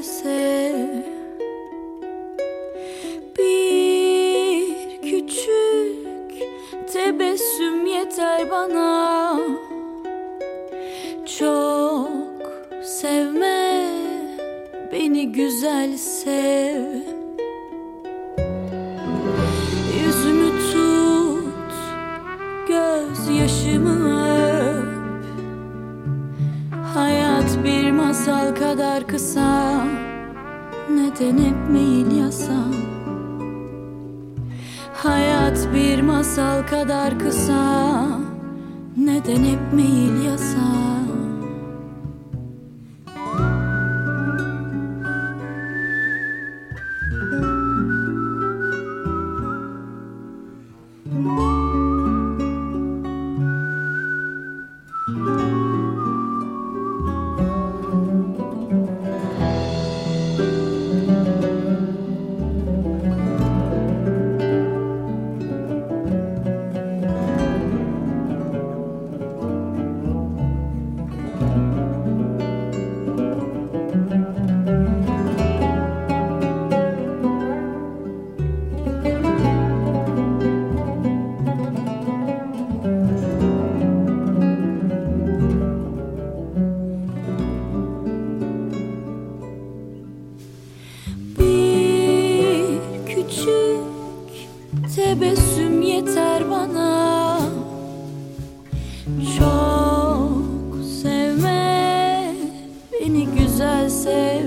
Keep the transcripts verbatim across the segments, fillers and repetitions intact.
sev. Bir küçük tebessüm yeter bana. Çok sevme, beni güzel sev. Yüzümü tut, gözyaşımı öp. Hayat bir masal kadar kısa, neden hep meyil yasam? Hayat bir masal kadar kısa, neden hep meyil yasam? Tebessüm yeter bana. Çok sevme, beni güzel sev.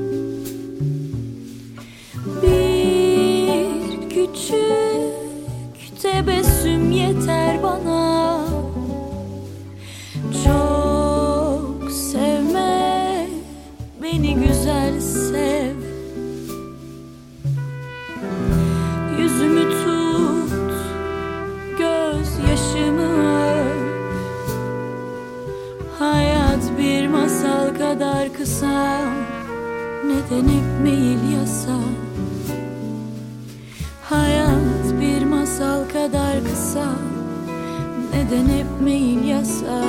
Bir küçük tebessüm yeter bana. Çok sevme, beni güzel sev. Yüzümü tut, gözyaşımı öp. Hayat bir masal kadar kısa, neden hep meyil yasa? Hayat bir masal kadar kısa, neden hep meyil yasa?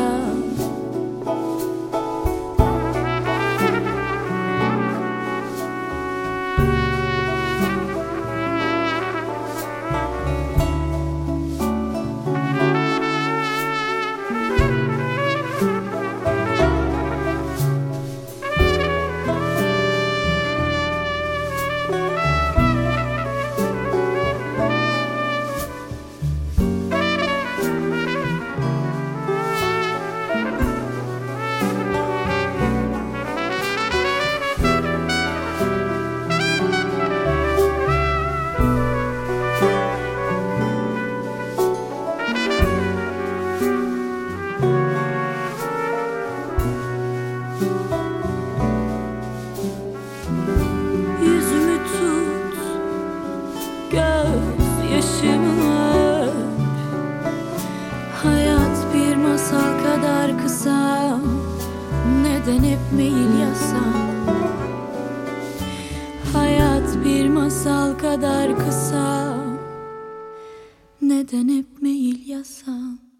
Gözyaşımı öp. Hayat bir masal kadar kısa, neden hep meyil yasam? Hayat bir masal kadar kısa, neden hep meyil yasam?